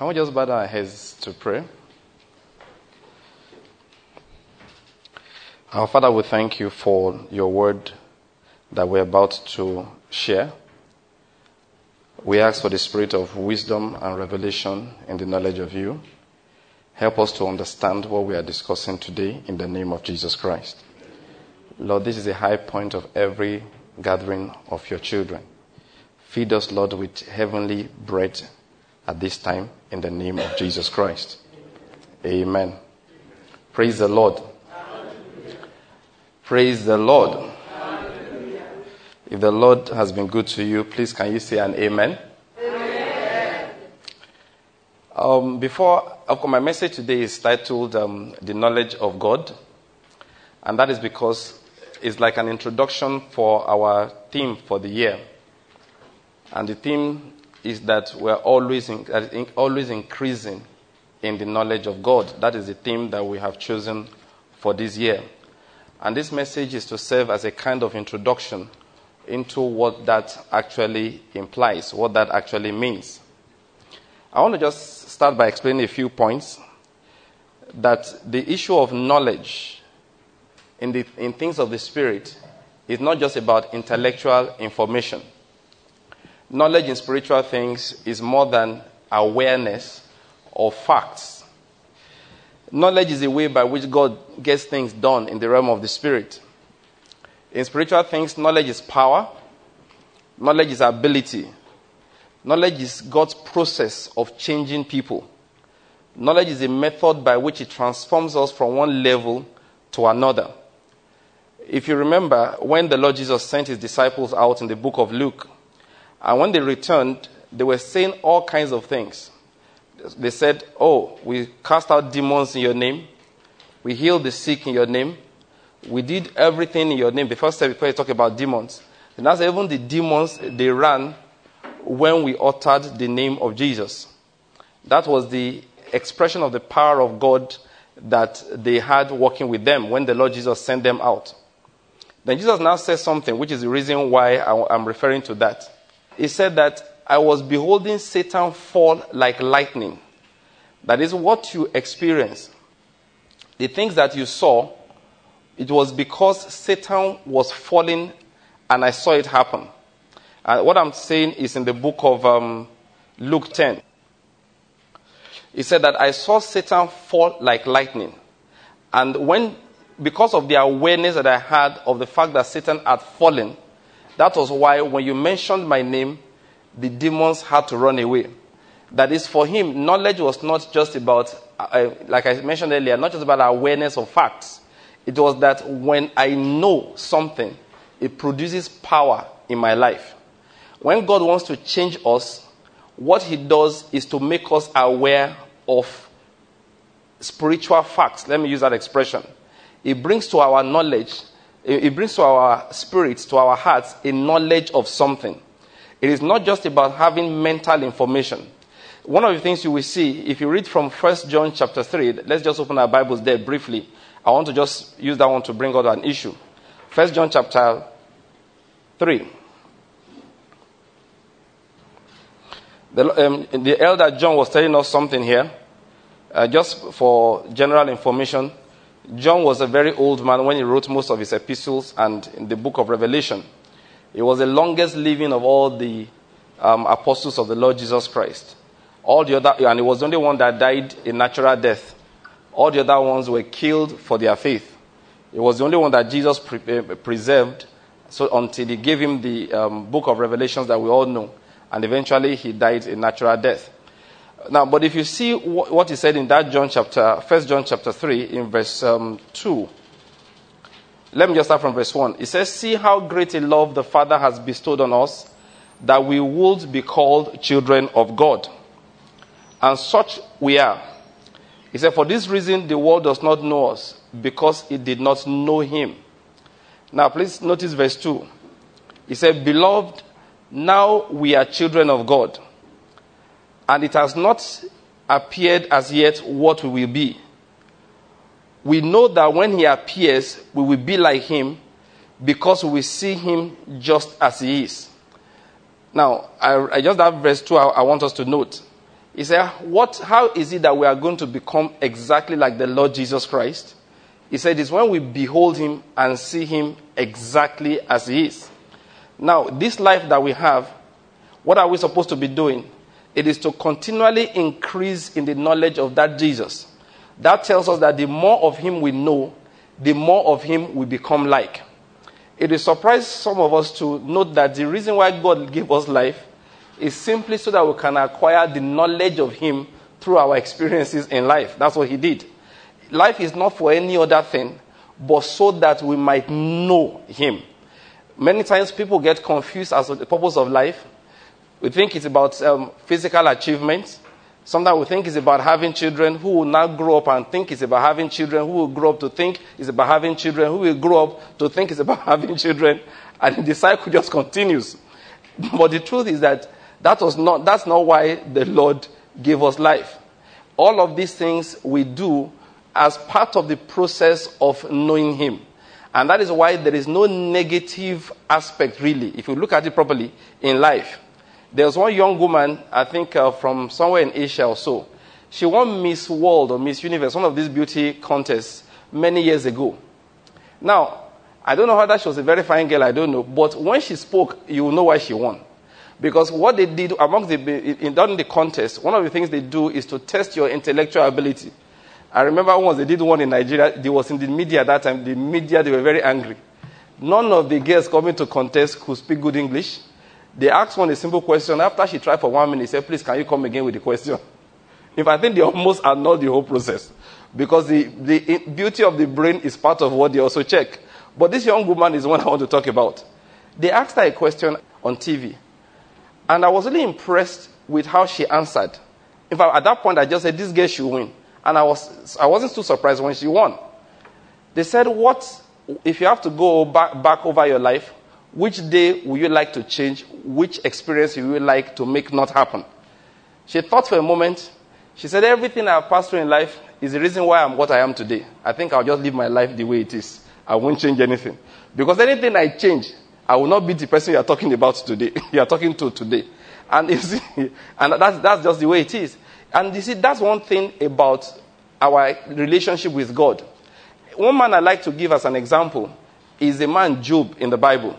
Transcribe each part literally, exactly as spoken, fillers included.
Can we just bow our heads to pray? Our Father, we thank you for your word that we're about to share. We ask for the spirit of wisdom and revelation in the knowledge of you. Help us to understand what we are discussing today in the name of Jesus Christ. Lord, this is the high point of every gathering of your children. Feed us, Lord, with heavenly bread at this time in the name of Jesus Christ. Amen. Praise the Lord. Praise the Lord. If the Lord has been good to you, please can you say an amen? Amen. Um, before, of course, my message today is titled um, The Knowledge of God. And that is because it's like an introduction for our theme for the year. And the theme is that we're always in, uh, always increasing in the knowledge of God. That is the theme that we have chosen for this year. And this message is to serve as a kind of introduction into what that actually implies, what that actually means. I want to just start by explaining a few points. That the issue of knowledge in, the, in things of the Spirit is not just about intellectual information. Knowledge in spiritual things is more than awareness of facts. Knowledge is a way by which God gets things done in the realm of the Spirit. In spiritual things, knowledge is power. Knowledge is ability. Knowledge is God's process of changing people. Knowledge is a method by which it transforms us from one level to another. If you remember, when the Lord Jesus sent his disciples out in the book of Luke, and when they returned, they were saying all kinds of things. They said, oh, we cast out demons in your name. We healed the sick in your name. We did everything in your name. The first step before you talk about demons. And that's even the demons, they ran when we uttered the name of Jesus. That was the expression of the power of God that they had working with them when the Lord Jesus sent them out. Then Jesus now says something, which is the reason why I'm referring to that. He said that I was beholding Satan fall like lightning. That is what you experience. The things that you saw, it was because Satan was falling and I saw it happen. And what I'm saying is in the book of um, Luke ten. He said that I saw Satan fall like lightning. And when, because of the awareness that I had of the fact that Satan had fallen, that was why when you mentioned my name, the demons had to run away. That is, for him, knowledge was not just about, uh, like I mentioned earlier, not just about awareness of facts. It was that when I know something, it produces power in my life. When God wants to change us, what he does is to make us aware of spiritual facts. Let me use that expression. It brings to our knowledge, it brings to our spirits, to our hearts, a knowledge of something. It is not just about having mental information. One of the things you will see, if you read from First John chapter three, let's just open our Bibles there briefly. I want to just use that one to bring out an issue. First John chapter three. The, um, the elder John was telling us something here. Uh, just for general information, John was a very old man when he wrote most of his epistles and in the book of Revelation. He was the longest living of all the um, apostles of the Lord Jesus Christ. All the other, and he was the only one that died a natural death. All the other ones were killed for their faith. He was the only one that Jesus pre- uh, preserved so until he gave him the um, book of Revelations that we all know. And eventually he died a natural death. Now, but if you see wh- what he said in that John chapter, First John chapter three, in verse um, two. Let me just start from verse one. It says, see how great a love the Father has bestowed on us, that we would be called children of God. And such we are. He said, for this reason the world does not know us, because it did not know him. Now, please notice verse two. He said, beloved, now we are children of God, and it has not appeared as yet what we will be. We know that when he appears, we will be like him, because we will see him just as he is. Now, I, I just have verse two I, I want us to note. He said, "What? How is it that we are going to become exactly like the Lord Jesus Christ?" He said, "It's when we behold him and see him exactly as he is." Now, this life that we have, what are we supposed to be doing? It is to continually increase in the knowledge of that Jesus. That tells us that the more of him we know, the more of him we become like. It will surprise some of us to note that the reason why God gave us life is simply so that we can acquire the knowledge of him through our experiences in life. That's what he did. Life is not for any other thing, but so that we might know him. Many times people get confused as to the purpose of life. We think it's about um, physical achievements. Sometimes we think it's about having children who will now grow up and think it's about having children, who will grow up to think it's about having children, who will grow up to think it's about having children, and the cycle just continues. But the truth is that that was not, that's not why the Lord gave us life. All of these things we do as part of the process of knowing him. And that is why there is no negative aspect, really, if you look at it properly, in life. There was one young woman, I think uh, from somewhere in Asia or so. She won Miss World or Miss Universe, one of these beauty contests, many years ago. Now, I don't know whether she was a very fine girl, I don't know. But when she spoke, you will know why she won. Because what they did amongst the, in, during the contest, one of the things they do is to test your intellectual ability. I remember once they did one in Nigeria, they was in the media at that time. The media, they were very angry. None of the girls coming to contest could speak good English. They asked one a simple question. After she tried for one minute, said, "Please, can you come again with the question?" If I think they almost annulled the whole process. Because the, the beauty of the brain is part of what they also check. But this young woman is the one I want to talk about. They asked her a question on T V. And I was really impressed with how she answered. In fact, at that point, I just said, this girl should win. And I, was, I wasn't too surprised when she won. They said, "What, if you have to go back, back over your life, which day would you like to change? Which experience would you like to make not happen?" She thought for a moment. She said, "Everything I've passed through in life is the reason why I'm what I am today. I think I'll just live my life the way it is. I won't change anything. Because anything I change, I will not be the person you're talking about today. You're talking to today." And you see, and that's, that's just the way it is. And you see, that's one thing about our relationship with God. One man I like to give as an example is the man Job in the Bible.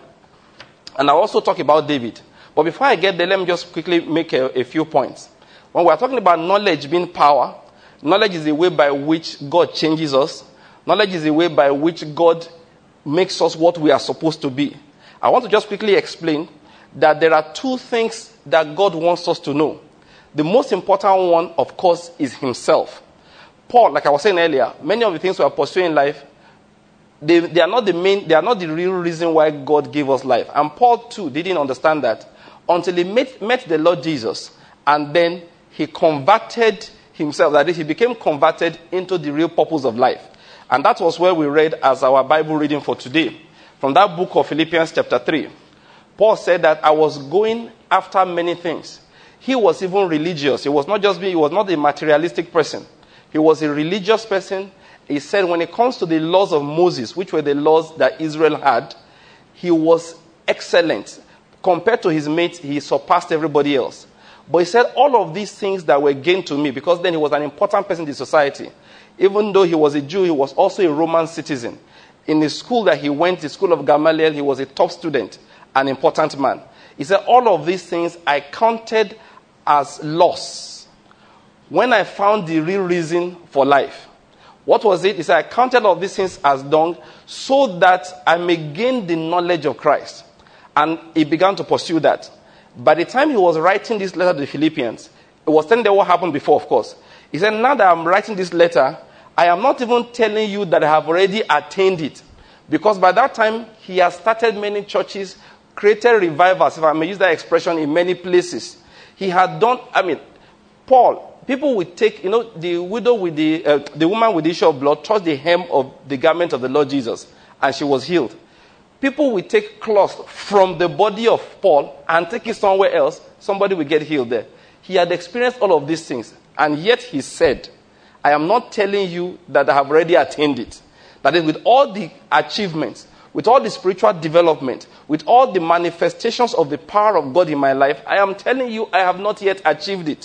And I'll also talk about David. But before I get there, let me just quickly make a, a few points. When we're talking about knowledge being power, knowledge is the way by which God changes us. Knowledge is the way by which God makes us what we are supposed to be. I want to just quickly explain that there are two things that God wants us to know. The most important one, of course, is himself. Paul, like I was saying earlier, many of the things we are pursuing in life, They, they are not the main, they are not the real reason why God gave us life. And Paul too didn't understand that until he met, met the Lord Jesus, and then he converted himself, that is, he became converted into the real purpose of life. And that was where we read as our Bible reading for today. From that book of Philippians chapter three. Paul said that I was going after many things. He was even religious. He was not just being, he was not a materialistic person. He was a religious person. He said when it comes to the laws of Moses, which were the laws that Israel had, he was excellent. Compared to his mates, he surpassed everybody else. But he said all of these things that were gained to me, because then he was an important person in the society. Even though he was a Jew, he was also a Roman citizen. In the school that he went, the school of Gamaliel, he was a top student, an important man. He said all of these things I counted as loss when I found the real reason for life. What was it? He said, I counted all these things as dung so that I may gain the knowledge of Christ. And he began to pursue that. By the time he was writing this letter to the Philippians, it was telling them what happened before, of course. He said, now that I'm writing this letter, I am not even telling you that I have already attained it. Because by that time, he has started many churches, created revivals, if I may use that expression, in many places. He had done, I mean, Paul, people would take, you know, the widow with the, uh, the woman with the issue of blood touched the hem of the garment of the Lord Jesus, and she was healed. People will take cloth from the body of Paul and take it somewhere else, somebody will get healed there. He had experienced all of these things, and yet he said, I am not telling you that I have already attained it. That is, with all the achievements, with all the spiritual development, with all the manifestations of the power of God in my life, I am telling you I have not yet achieved it.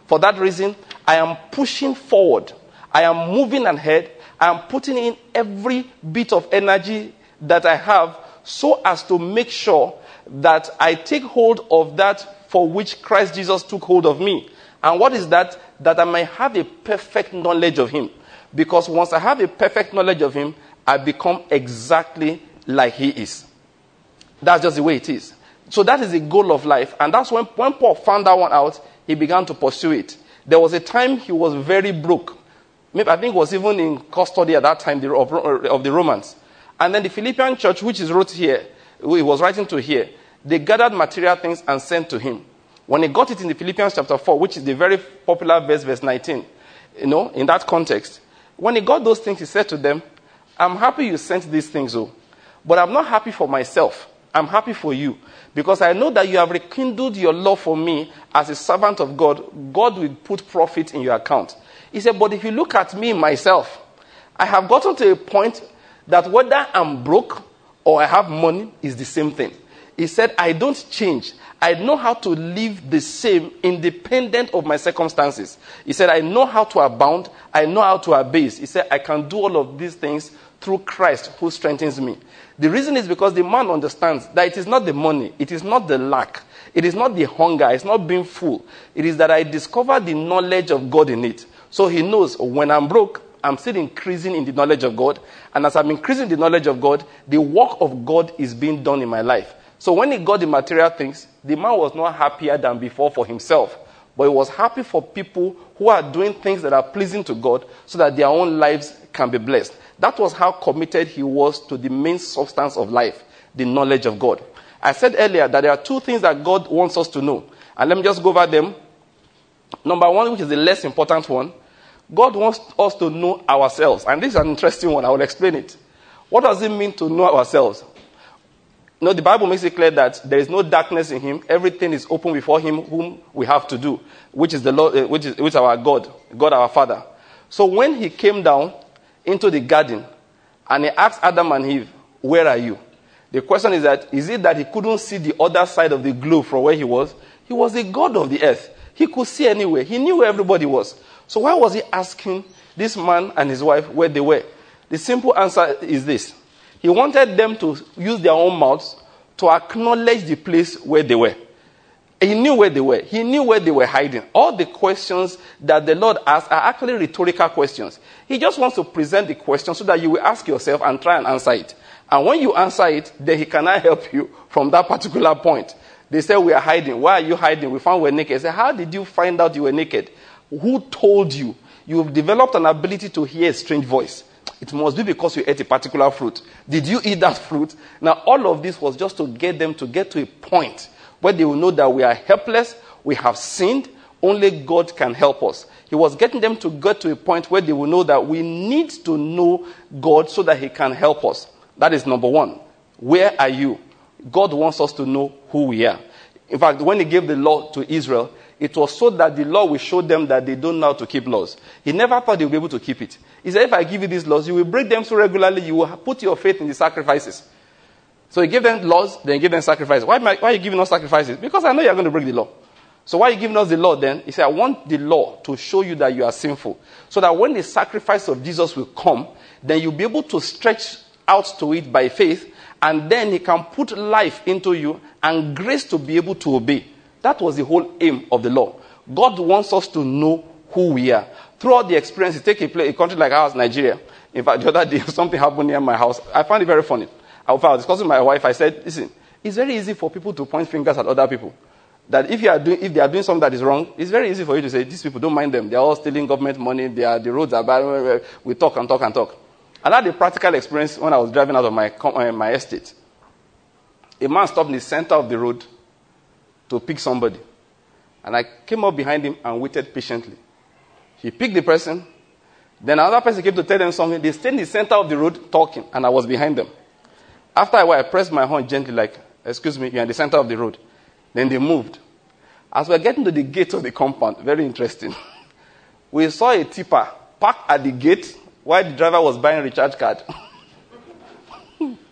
For that reason, I am pushing forward. I am moving ahead. I am putting in every bit of energy that I have so as to make sure that I take hold of that for which Christ Jesus took hold of me. And what is that? That I may have a perfect knowledge of him. Because once I have a perfect knowledge of him, I become exactly like he is. That's just the way it is. So that is the goal of life. And that's when, when Paul found that one out, he began to pursue it. There was a time he was very broke. Maybe, I think it was even in custody at that time of, of the Romans. And then the Philippian church, which is wrote here, he was writing to here, they gathered material things and sent to him. When he got it in the Philippians chapter four, which is the very popular verse, verse nineteen, you know, in that context, when he got those things, he said to them, I'm happy you sent these things, oh, but I'm not happy for myself. I'm happy for you, because I know that you have rekindled your love for me as a servant of God. God will put profit in your account. He said, but if you look at me, myself, I have gotten to a point that whether I'm broke or I have money is the same thing. He said, I don't change. I know how to live the same independent of my circumstances. He said, I know how to abound. I know how to abase. He said, I can do all of these things through Christ who strengthens me. The reason is because the man understands that it is not the money. It is not the lack. It is not the hunger. It's not being full. It is that I discover the knowledge of God in it. So he knows when I'm broke, I'm still increasing in the knowledge of God. And as I'm increasing the knowledge of God, the work of God is being done in my life. So when he got the material things, the man was not happier than before for himself. But he was happy for people who are doing things that are pleasing to God so that their own lives can be blessed. That was how committed he was to the main substance of life, the knowledge of God. I said earlier that there are two things that God wants us to know. And let me just go over them. Number one, which is the less important one. God wants us to know ourselves. And this is an interesting one. I will explain it. What does it mean to know ourselves? You know, the Bible makes it clear that there is no darkness in him. Everything is open before him whom we have to do, which is the Lord, uh, which is which is our God, God our Father. So when he came down into the garden and he asked Adam and Eve, where are you? The question is that, is it that he couldn't see the other side of the globe from where he was? He was the God of the earth. He could see anywhere. He knew where everybody was. So why was he asking this man and his wife where they were? The simple answer is this. He wanted them to use their own mouths to acknowledge the place where they were. He knew where they were. He knew where they were hiding. All the questions that the Lord asked are actually rhetorical questions. He just wants to present the question so that you will ask yourself and try and answer it. And when you answer it, then he cannot help you from that particular point. They say, we are hiding. Why are you hiding? We found we were naked. I say, how did you find out you were naked? Who told you? You've developed an ability to hear a strange voice. It must be because you ate a particular fruit. Did you eat that fruit? Now, all of this was just to get them to get to a point where they will know that we are helpless, we have sinned, only God can help us. He was getting them to get to a point where they will know that we need to know God so that he can help us. That is number one. Where are you? God wants us to know who we are. In fact, when he gave the law to Israel, it was so that the law will show them that they don't know how to keep laws. He never thought they would be able to keep it. He said, if I give you these laws, you will break them so regularly, you will put your faith in the sacrifices. So he gave them laws, then he gave them sacrifices. Why, why are you giving us sacrifices? Because I know you're going to break the law. So why are you giving us the law then? He said, I want the law to show you that you are sinful. So that when the sacrifice of Jesus will come, then you'll be able to stretch out to it by faith, and then he can put life into you and grace to be able to obey. That was the whole aim of the law. God wants us to know who we are. Throughout the experience, you take a, place, a country like ours, Nigeria. In fact, the other day, something happened near my house. I found it very funny. I was discussing with my wife. I said, listen, it's very easy for people to point fingers at other people. That if you are doing, if they are doing something that is wrong, it's very easy for you to say, these people, don't mind them. They are all stealing government money. They are, the roads are bad. We talk and talk and talk. I had a practical experience when I was driving out of my, my estate. A man stopped in the center of the road to pick somebody. And I came up behind him and waited patiently. He picked the person. Then another person came to tell them something. They stayed in the center of the road talking, and I was behind them. After a while, I pressed my horn gently like, excuse me, you're in the center of the road. Then they moved. As we were getting to the gate of the compound, very interesting, we saw a tipper parked at the gate while the driver was buying a recharge card.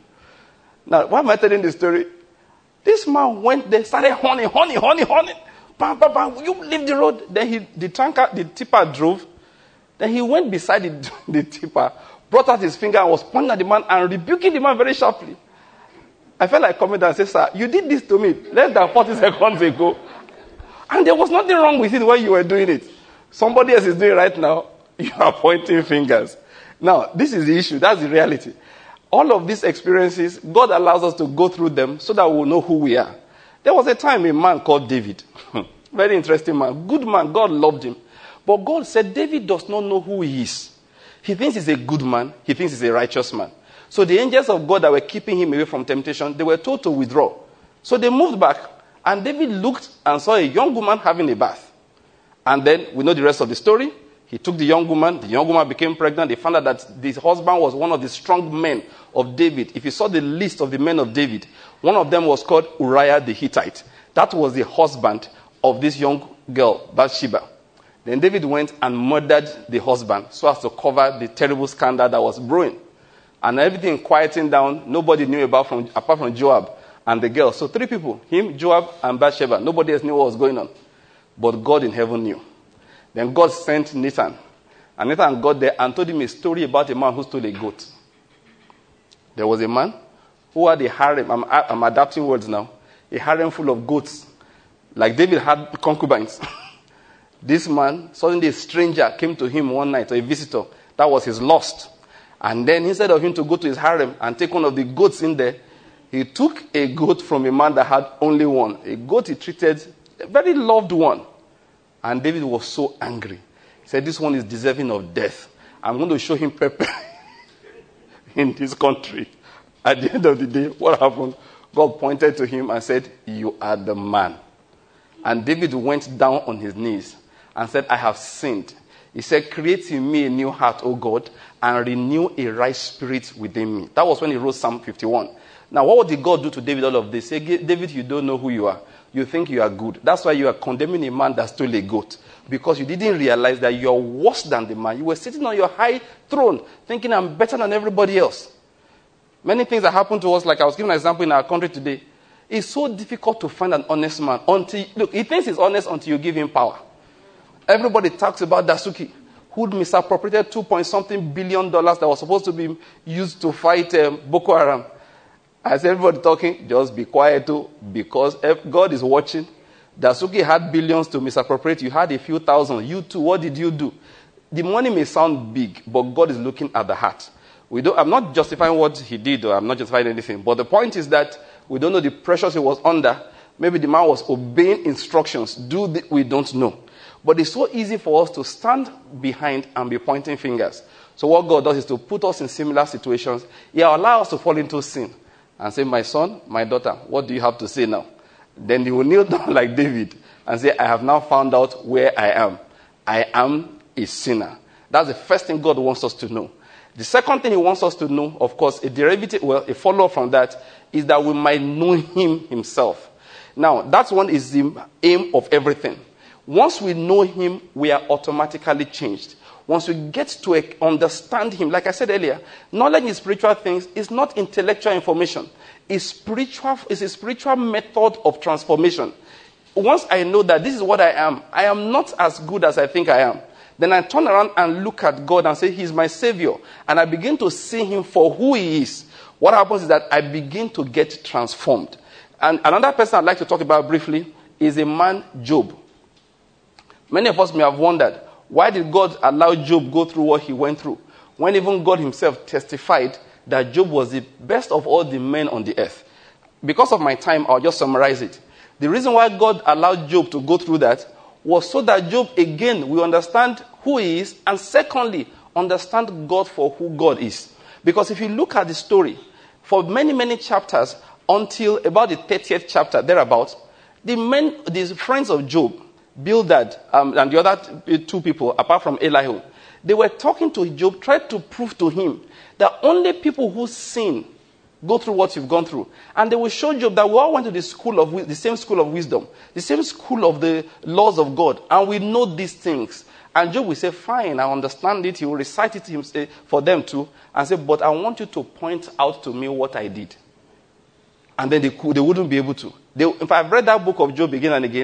Now, why am I telling this story? This man went there, started honey, honey, honey, honey. Bam, bam, bam, you leave the road. Then he, the tanker, the tipper drove. Then he went beside the, the tipper, brought out his finger and was pointing at the man and rebuking the man very sharply. I felt like coming down and say, sir, you did this to me less than forty seconds ago. And there was nothing wrong with it when you were doing it. Somebody else is doing it right now. You are pointing fingers. Now, this is the issue. That's the reality. All of these experiences, God allows us to go through them so that we'll know who we are. There was a time a man called David. Very interesting man. Good man. God loved him. But God said David does not know who he is. He thinks he's a good man. He thinks he's a righteous man. So the angels of God that were keeping him away from temptation, they were told to withdraw. So they moved back. And David looked and saw a young woman having a bath. And then we know the rest of the story. He took the young woman. The young woman became pregnant. They found out that this husband was one of the strong men of David. If you saw the list of the men of David, one of them was called Uriah the Hittite. That was the husband of this young girl, Bathsheba. Then David went and murdered the husband so as to cover the terrible scandal that was brewing. And everything quieting down, nobody knew about from apart from Joab and the girl. So three people, him, Joab, and Bathsheba. Nobody else knew what was going on. But God in heaven knew. Then God sent Nathan. And Nathan got there and told him a story about a man who stole a goat. There was a man who had a harem. I'm, I'm adapting words now. A harem full of goats. Like David had concubines. This man, suddenly a stranger came to him one night, or a visitor. That was his lust. And then instead of him to go to his harem and take one of the goats in there, he took a goat from a man that had only one. A goat he treated, a very loved one. And David was so angry. He said, this one is deserving of death. I'm going to show him pepper in this country. At the end of the day, what happened? God pointed to him and said, you are the man. And David went down on his knees and said, I have sinned. He said, create in me a new heart, O God, and renew a right spirit within me. That was when he wrote Psalm fifty-one. Now, what did God do to David all of this? Say, David, you don't know who you are. You think you are good. That's why you are condemning a man that stole a goat. Because you didn't realize that you are worse than the man. You were sitting on your high throne thinking I'm better than everybody else. Many things that happen to us, like I was giving an example in our country today. It's so difficult to find an honest man. Until Look, he thinks he's honest until you give him power. Everybody talks about Dasuki, who misappropriated two point something billion dollars that was supposed to be used to fight um, Boko Haram. As everybody talking, just be quiet too, because God is watching. Dasuki had billions to misappropriate. You had a few thousand. You too, what did you do? The money may sound big, but God is looking at the heart. We don't, I'm not justifying what he did, or I'm not justifying anything. But the point is that we don't know the pressures he was under. Maybe the man was obeying instructions. Do the, we don't know. But it's so easy for us to stand behind and be pointing fingers. So what God does is to put us in similar situations. He allows us to fall into sin. And say, my son, my daughter, what do you have to say now? Then he will kneel down like David and say, I have now found out where I am. I am a sinner. That's the first thing God wants us to know. The second thing he wants us to know, of course, a derivative, well, a follow-up from that, is that we might know him himself. Now, that's one is the aim of everything. Once we know him, we are automatically changed. Once we get to understand him, like I said earlier, knowledge in spiritual things is not intellectual information. It's spiritual, it's a spiritual method of transformation. Once I know that this is what I am, I am not as good as I think I am. Then I turn around and look at God and say, he's my savior. And I begin to see him for who he is. What happens is that I begin to get transformed. And another person I'd like to talk about briefly is a man, Job. Many of us may have wondered, why did God allow Job go through what he went through? When even God himself testified that Job was the best of all the men on the earth. Because of my time, I'll just summarize it. The reason why God allowed Job to go through that was so that Job, again, will understand who he is, and secondly, understand God for who God is. Because if you look at the story, for many, many chapters, until about the thirtieth chapter, thereabouts, the men, the friends of Job, Bildad, um, and the other two people, apart from Elihu, they were talking to Job, tried to prove to him that only people who sin go through what you've gone through. And they will show Job that we all went to the school of the same school of wisdom, the same school of the laws of God, and we know these things. And Job will say, fine, I understand it. He will recite it to him, say, for them too, and say, but I want you to point out to me what I did. And then they, could, they wouldn't be able to. They, if I've read that book of Job again and again,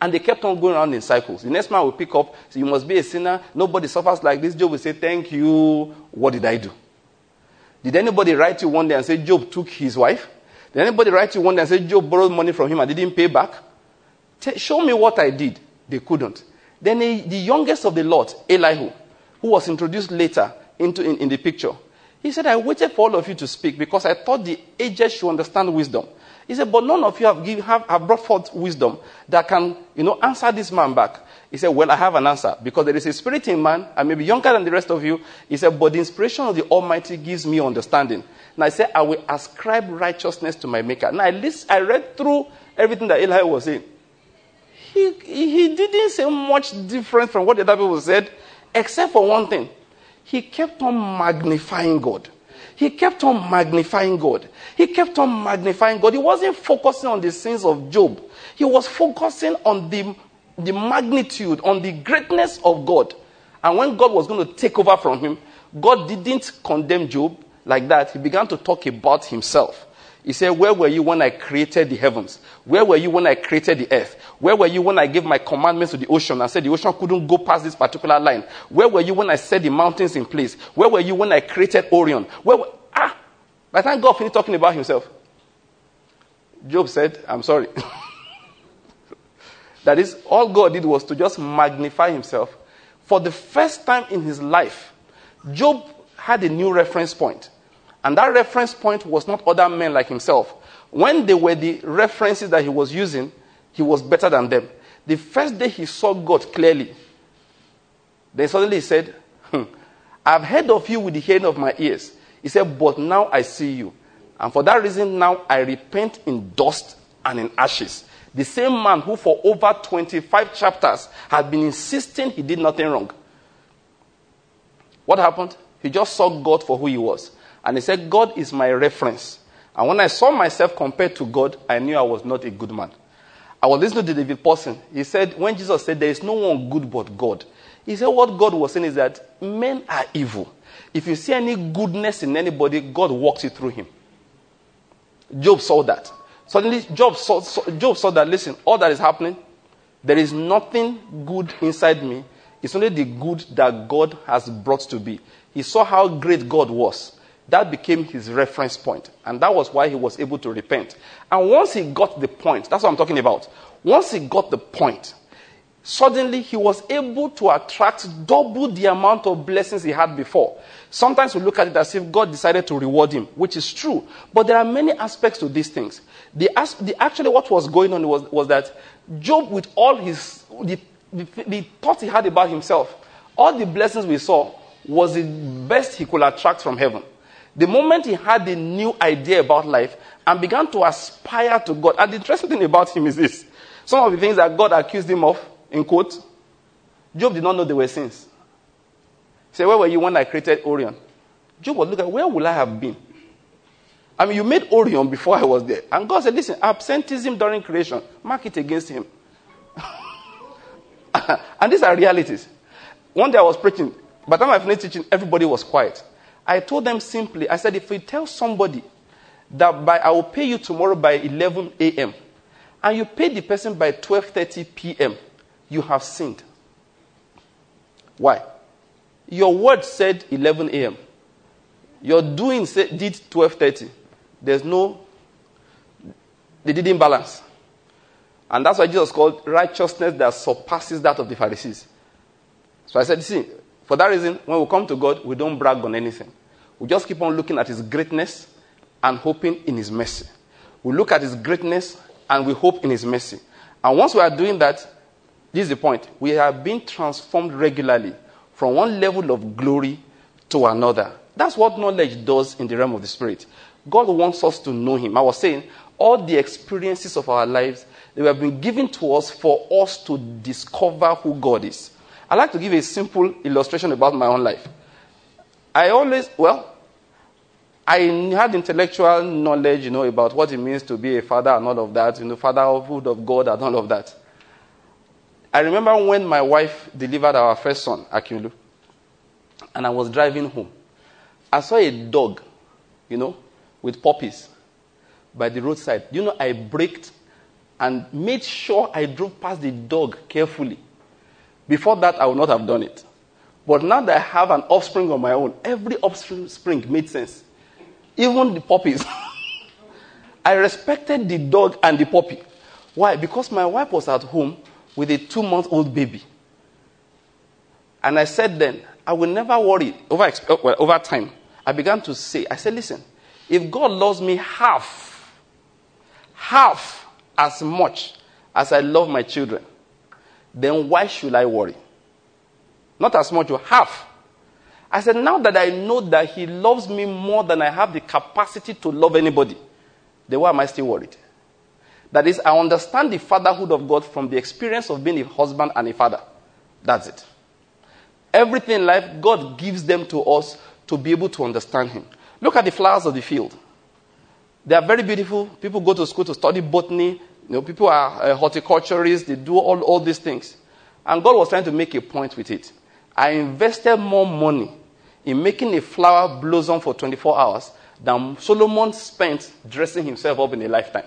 And they kept on going around in cycles. The next man will pick up, so you must be a sinner. Nobody suffers like this. Job will say, thank you. What did I do? Did anybody write you one day and say Job took his wife? Did anybody write you one day and say Job borrowed money from him and didn't pay back? T- show me what I did. They couldn't. Then a, the youngest of the lot, Elihu, who was introduced later into in, in the picture, he said, I waited for all of you to speak because I thought the aged should understand wisdom. He said, but none of you have, give, have, have brought forth wisdom that can, you know, answer this man back. He said, well, I have an answer because there is a spirit in man. I may be younger than the rest of you. He said, but the inspiration of the Almighty gives me understanding. And I said, I will ascribe righteousness to my Maker. Now, at least I read through everything that Eli was saying. He, he didn't say much different from what the other people said, except for one thing. He kept on magnifying God. He kept on magnifying God. He kept on magnifying God. He wasn't focusing on the sins of Job. He was focusing on the, the magnitude, on the greatness of God. And when God was going to take over from him, God didn't condemn Job like that. He began to talk about himself. He said, where were you when I created the heavens? Where were you when I created the earth? Where were you when I gave my commandments to the ocean and said the ocean couldn't go past this particular line? Where were you when I set the mountains in place? Where were you when I created Orion? Where were, ah, by the time God finished talking about himself, Job said, I'm sorry. That is, all God did was to just magnify himself. For the first time in his life, Job had a new reference point. And that reference point was not other men like himself. When they were the references that he was using, he was better than them. The first day he saw God clearly, then suddenly he said, hmm, I've heard of you with the hearing of my ears. He said, but now I see you. And for that reason, now I repent in dust and in ashes. The same man who for over twenty-five chapters had been insisting he did nothing wrong. What happened? He just saw God for who he was. And he said, God is my reference. And when I saw myself compared to God, I knew I was not a good man. I was listening to David Paulson. He said, when Jesus said, there is no one good but God. He said, what God was saying is that men are evil. If you see any goodness in anybody, God walks it through him. Job saw that. Suddenly, Job saw, Job saw that, listen, all that is happening, there is nothing good inside me. It's only the good that God has brought to be. He saw how great God was. That became his reference point. And that was why he was able to repent. And once he got the point, that's what I'm talking about. Once he got the point, suddenly he was able to attract double the amount of blessings he had before. Sometimes we look at it as if God decided to reward him, which is true. But there are many aspects to these things. The, the actually what was going on was, was that Job, with all his the, the, the thoughts he had about himself, all the blessings we saw was the best he could attract from heaven. The moment he had a new idea about life and began to aspire to God, and the interesting thing about him is this. Some of the things that God accused him of, in quote, Job did not know they were sins. He said, where were you when I created Orion? Job was looking at, where would I have been? I mean, you made Orion before I was there. And God said, listen, absenteeism during creation, mark it against him. And these are realities. One day I was preaching. By the time I finished teaching, everybody was quiet. I told them simply, I said, if we tell somebody that by I will pay you tomorrow by eleven a.m. and you pay the person by twelve thirty p.m., you have sinned. Why? Your word said eleven a.m. Your doing said, did twelve thirty. There's no, they didn't balance. And that's why Jesus called righteousness that surpasses that of the Pharisees. So I said, see, for that reason, when we come to God, we don't brag on anything. We just keep on looking at his greatness and hoping in his mercy. We look at his greatness and we hope in his mercy. And once we are doing that, this is the point. We are being transformed regularly from one level of glory to another. That's what knowledge does in the realm of the spirit. God wants us to know him. I was saying, all the experiences of our lives, they have been given to us for us to discover who God is. I like to give a simple illustration about my own life. I always, well, I had intellectual knowledge, you know, about what it means to be a father and all of that, you know, fatherhood of God and all of that. I remember when my wife delivered our first son, Akinlu, and I was driving home. I saw a dog, you know, with puppies by the roadside. You know, I braked and made sure I drove past the dog carefully. Before that, I would not have done it. But now that I have an offspring of my own, every offspring made sense. Even the puppies. I respected the dog and the puppy. Why? Because my wife was at home with a two-month-old baby. And I said then, I will never worry. Over, well, over time, I began to say, I said, listen, if God loves me half, half as much as I love my children, then why should I worry? Not as much, or half. I said, now that I know that he loves me more than I have the capacity to love anybody, then why am I still worried? That is, I understand the fatherhood of God from the experience of being a husband and a father. That's it. Everything in life, God gives them to us to be able to understand him. Look at the flowers of the field. They are very beautiful. People go to school to study botany. You know, people are uh, horticulturists. They do all, all these things. And God was trying to make a point with it. I invested more money in making a flower blossom for twenty-four hours than Solomon spent dressing himself up in a lifetime.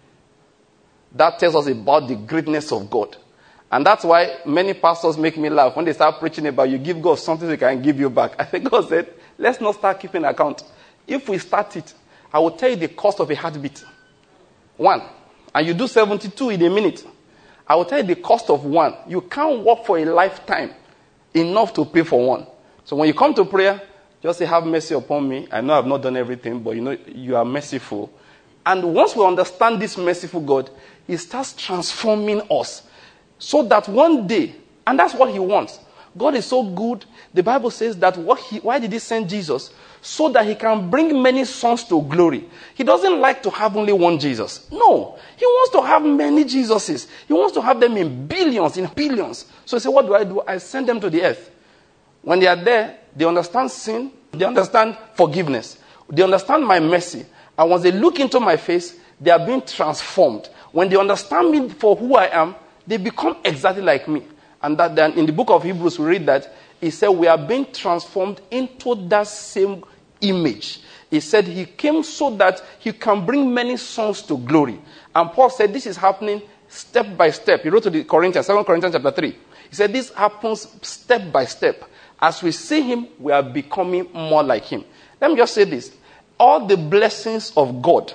That tells us about the greatness of God. And that's why many pastors make me laugh when they start preaching about you give God something he can give you back. I think God said, let's not start keeping account. If we start it, I will tell you the cost of a heartbeat. One. And you do seventy-two in a minute. I will tell you the cost of one. You can't work for a lifetime enough to pay for one. So when you come to prayer, just say, have mercy upon me. I know I've not done everything, but you know, you are merciful. And once we understand this merciful God, he starts transforming us. So that one day, and that's what he wants. God is so good. The Bible says that what he, why did he send Jesus? So that he can bring many sons to glory. He doesn't like to have only one Jesus. No. He wants to have many Jesuses. He wants to have them in billions, in billions. So he said, what do I do? I send them to the earth. When they are there, they understand sin. They understand forgiveness. They understand my mercy. And once they look into my face, they are being transformed. When they understand me for who I am, they become exactly like me. And that then in the book of Hebrews, we read that he said we are being transformed into that same image. He said he came so that he can bring many sons to glory. And Paul said this is happening step by step. He wrote to the Corinthians, Second Corinthians chapter three. He said this happens step by step. As we see him, we are becoming more like him. Let me just say this. All the blessings of God,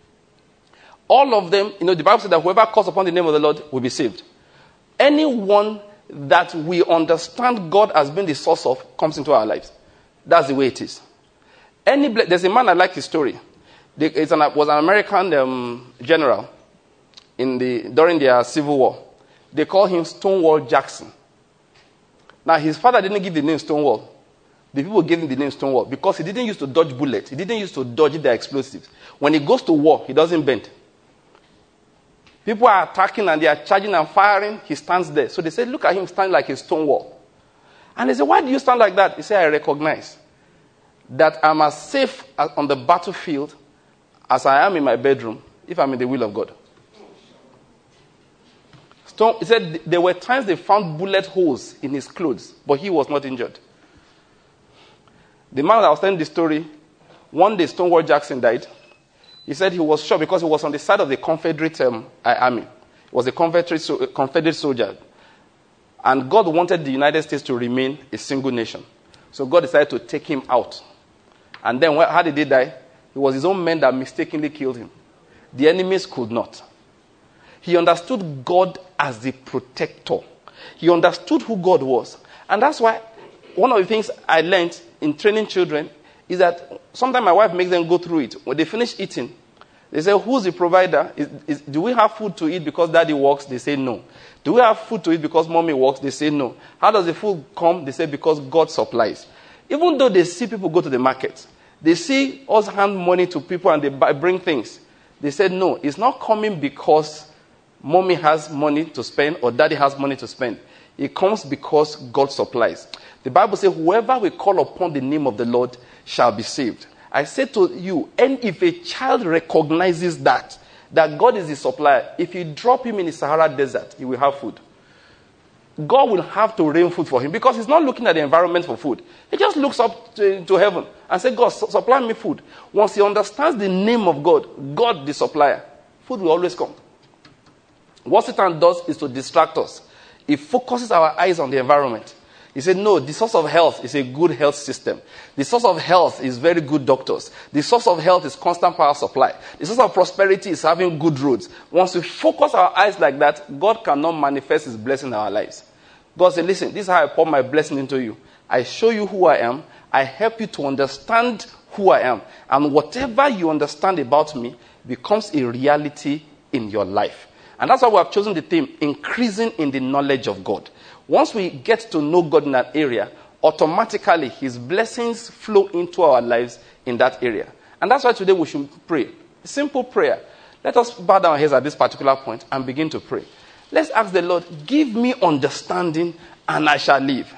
all of them, you know, the Bible says that whoever calls upon the name of the Lord will be saved. Anyone that we understand God as being the source of comes into our lives. That's the way it is. Any ble- There's a man, I like his story. It was an American um, general in the during their Civil War. They call him Stonewall Jackson. Now, his father didn't give the name Stonewall. The people gave him the name Stonewall because he didn't use to dodge bullets. He didn't use to dodge their explosives. When he goes to war, he doesn't bend. People are attacking and they are charging and firing. He stands there. So they said, look at him standing like a stone wall. And they said, why do you stand like that? He said, I recognize that I'm as safe on the battlefield as I am in my bedroom if I'm in the will of God. Stone, he said there were times they found bullet holes in his clothes, but he was not injured. The man that was telling the story, one day Stonewall Jackson died. He said he was sure because he was on the side of the Confederate um, army. He was a Confederate, so, Confederate soldier. And God wanted the United States to remain a single nation. So God decided to take him out. And then how did he die? It was his own men that mistakenly killed him. The enemies could not. He understood God as the protector. He understood who God was. And that's why one of the things I learned in training children is that sometimes my wife makes them go through it. When they finish eating, they say, who's the provider? Is, is, do we have food to eat because daddy works? They say no. Do we have food to eat because mommy works? They say no. How does the food come? They say because God supplies. Even though they see people go to the market, they see us hand money to people and they buy, bring things. They said no, it's not coming because mommy has money to spend or daddy has money to spend. It comes because God supplies. The Bible says, whoever will call upon the name of the Lord shall be saved. I say to you, and if a child recognizes that, that God is the supplier, if you drop him in the Sahara Desert, he will have food. God will have to rain food for him because he's not looking at the environment for food. He just looks up to, to heaven and says, God, supply me food. Once he understands the name of God, God the supplier, food will always come. What Satan does is to distract us. He focuses our eyes on the environment. He said, no, the source of health is a good health system. The source of health is very good doctors. The source of health is constant power supply. The source of prosperity is having good roads. Once we focus our eyes like that, God cannot manifest his blessing in our lives. God said, listen, this is how I pour my blessing into you. I show you who I am. I help you to understand who I am. And whatever you understand about me becomes a reality in your life. And that's why we have chosen the theme, increasing in the knowledge of God. Once we get to know God in that area, automatically his blessings flow into our lives in that area. And that's why today we should pray. A simple prayer. Let us bow down our heads at this particular point and begin to pray. Let's ask the Lord, give me understanding and I shall live.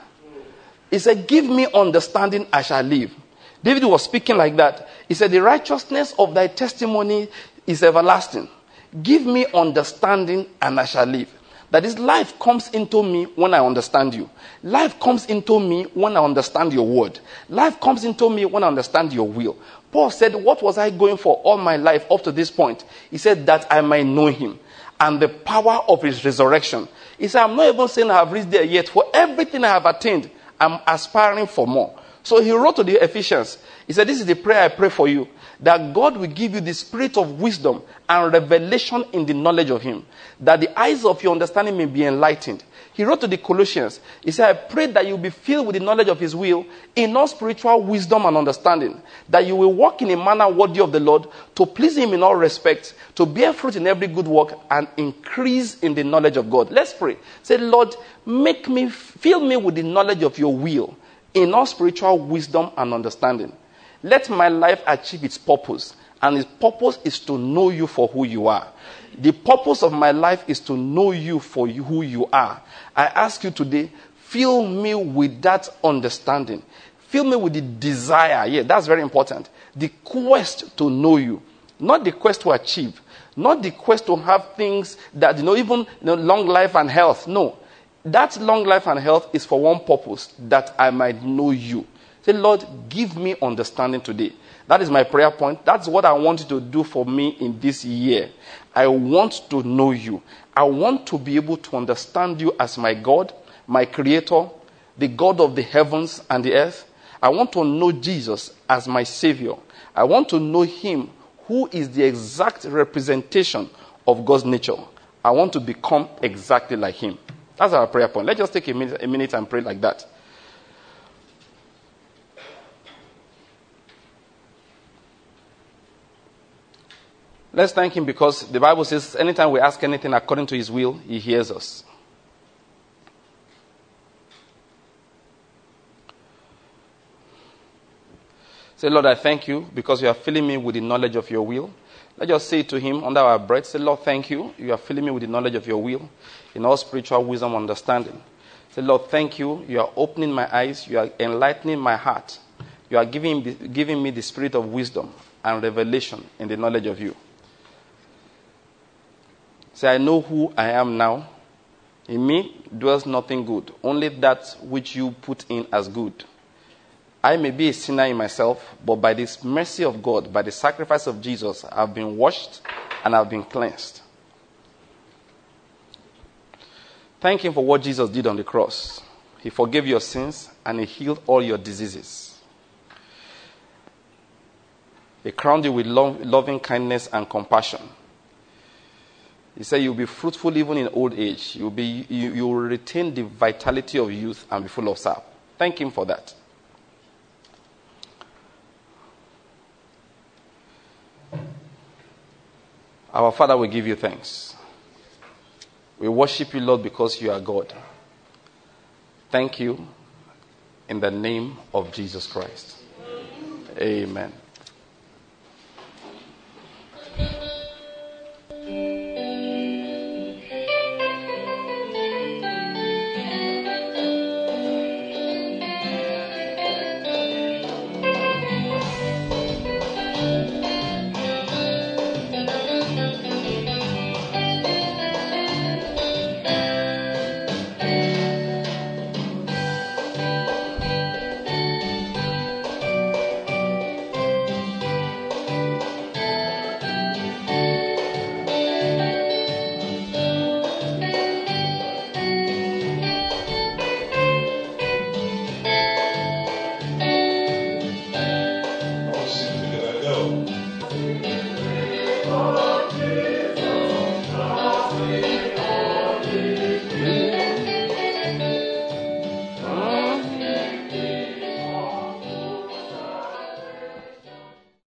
He said, give me understanding, I shall live. David was speaking like that. He said, the righteousness of thy testimony is everlasting. Give me understanding and I shall live. That is, life comes into me when I understand you. Life comes into me when I understand your word. Life comes into me when I understand your will. Paul said, what was I going for all my life up to this point? He said, that I might know him and the power of his resurrection. He said, I'm not even saying I have reached there yet. For everything I have attained, I'm aspiring for more. So he wrote to the Ephesians. He said, this is the prayer I pray for you, that God will give you the spirit of wisdom and revelation in the knowledge of him, that the eyes of your understanding may be enlightened. He wrote to the Colossians. He said, I pray that you be filled with the knowledge of his will in all spiritual wisdom and understanding, that you will walk in a manner worthy of the Lord, to please him in all respects, to bear fruit in every good work, and increase in the knowledge of God. Let's pray. Say, Lord, make me, fill me with the knowledge of your will in all spiritual wisdom and understanding. Let my life achieve its purpose. And its purpose is to know you for who you are. The purpose of my life is to know you for who you are. I ask you today, fill me with that understanding. Fill me with the desire. Yeah, that's very important. The quest to know you. Not the quest to achieve. Not the quest to have things that, you know, even you know, long life and health. No. That long life and health is for one purpose, that I might know you. Say, Lord, give me understanding today. That is my prayer point. That's what I want you to do for me in this year. I want to know you. I want to be able to understand you as my God, my creator, the God of the heavens and the earth. I want to know Jesus as my Savior. I want to know him who is the exact representation of God's nature. I want to become exactly like him. That's our prayer point. Let's just take a minute, a minute and pray like that. Let's thank him, because the Bible says anytime we ask anything according to his will, he hears us. Say, Lord, I thank you because you are filling me with the knowledge of your will. Let's just say to him under our breath, say, Lord, thank you. You are filling me with the knowledge of your will in all spiritual wisdom and understanding. Say, Lord, thank you. You are opening my eyes. You are enlightening my heart. You are giving, giving me the spirit of wisdom and revelation in the knowledge of you. Say, I know who I am now. In me dwells nothing good, only that which you put in as good. I may be a sinner in myself, but by this mercy of God, by the sacrifice of Jesus, I have been washed and I have been cleansed. Thank him for what Jesus did on the cross. He forgave your sins and he healed all your diseases. He crowned you with love, loving kindness and compassion. He said you'll be fruitful even in old age. You'll be, you, you will retain the vitality of youth and be full of sap. Thank him for that. Our Father, we give you thanks. We worship you, Lord, because you are God. Thank you in the name of Jesus Christ. Amen.